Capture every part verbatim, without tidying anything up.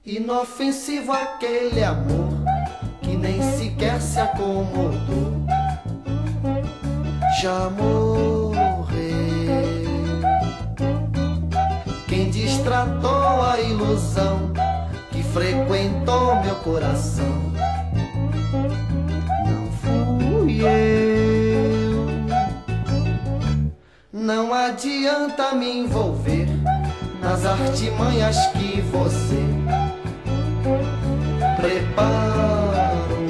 Inofensivo aquele amor que nem sequer se acomodou, já morreu. Quem destratou a ilusão que frequentou meu coração não fui eu. Não adianta me envolver nas artimanhas que você preparo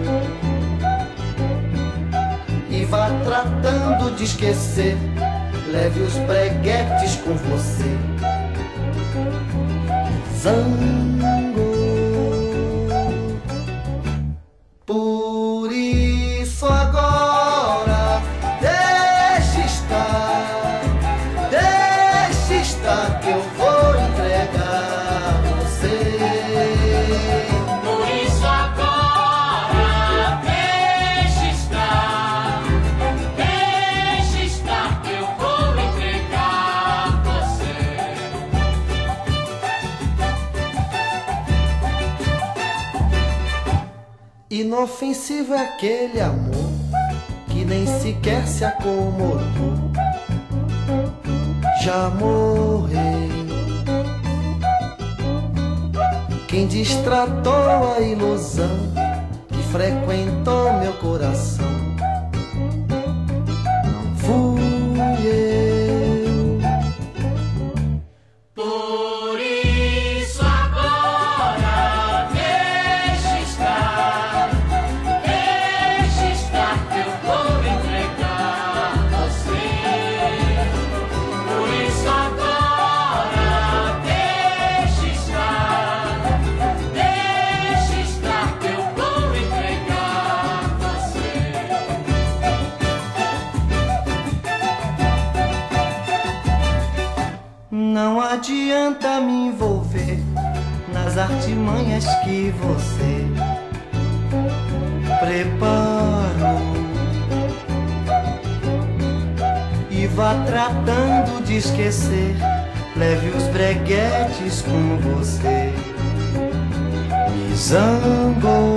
e vá tratando de esquecer. Leve os breguetes com você. Zango. Por isso agora deixe estar, deixe estar que eu vou entregar você. Por isso agora deixe estar, deixe estar que eu vou entregar você. Inofensivo é aquele amor que nem sequer se acomodou, já morreu. Quem destratou a ilusão que frequentou meu coração não fui eu. Por isso agora deixe estar, deixe estar que eu vou entregar você. Por isso agora deixe estar, deixe estar que eu vou entregar você. Não adianta me envolver nas artimanhas que você preparou e vá tratando de esquecer. Leve os breguetes com você. Me zangou.